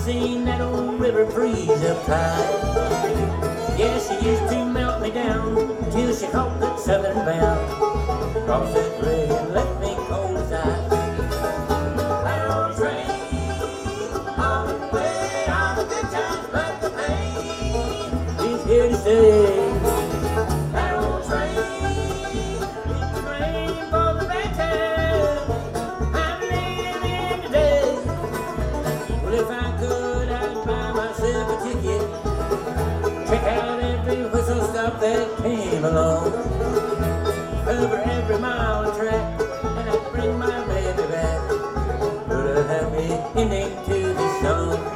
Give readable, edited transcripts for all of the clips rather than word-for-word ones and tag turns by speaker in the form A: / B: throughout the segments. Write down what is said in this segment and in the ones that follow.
A: seen that old river freeze up high. Yeah, she used to melt me down till she caught that southern bound. Crossed that bridge and left me cold as ice. That old train on the way, all the good times but the pain is here to stay. That old train is the train for the bad times I'm living today. Well, if I could, I'd buy myself a ticket, check out every whistle stop that came along, cover every mile of track, and I'd bring my baby back, put a happy ending to this song.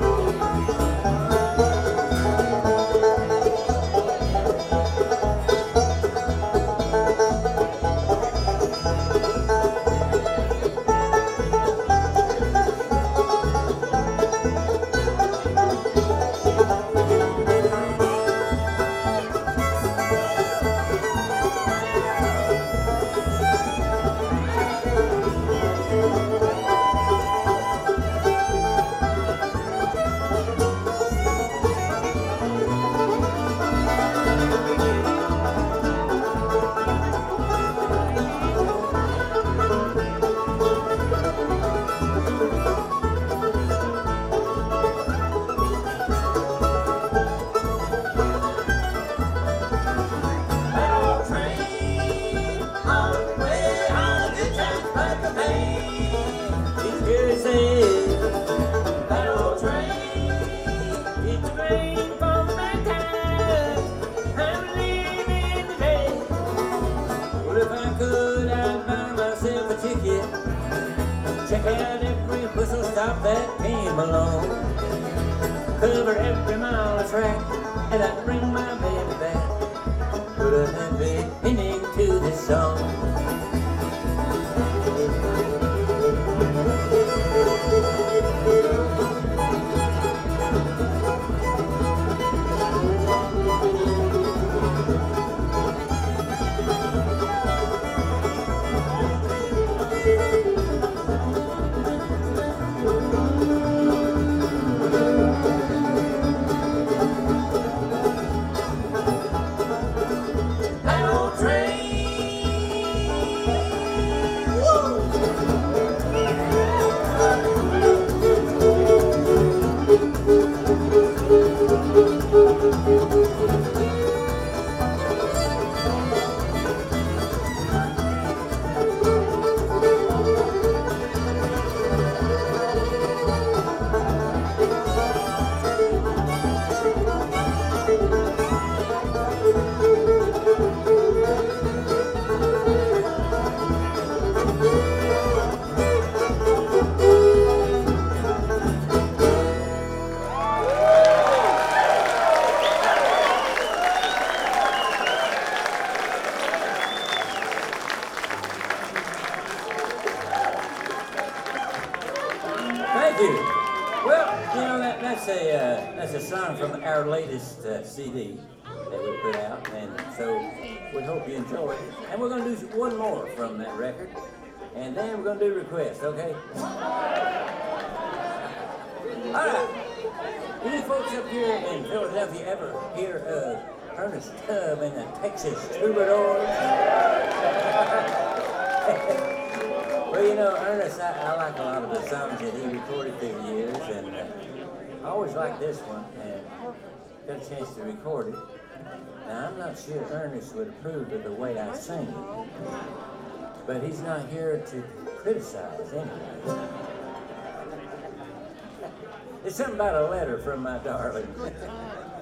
A: Check out every whistle stop that came along, cover every mile of track, and I'd bring my baby back, put a happy ending to this song. That's a song from our latest CD that we put out, and so we hope you enjoy it. And we're going to do one more from that record, and then we're going to do requests, okay? All right. You folks up here in Philadelphia ever hear of Ernest Tubb and the Texas Troubadours? Well, you know, Ernest, I like a lot of the songs that he recorded through the years, and I always liked this one, and got a chance to record it. Now, I'm not sure Ernest would approve of the way I sing it, but he's not here to criticize anyway. It's something about a letter from my darling.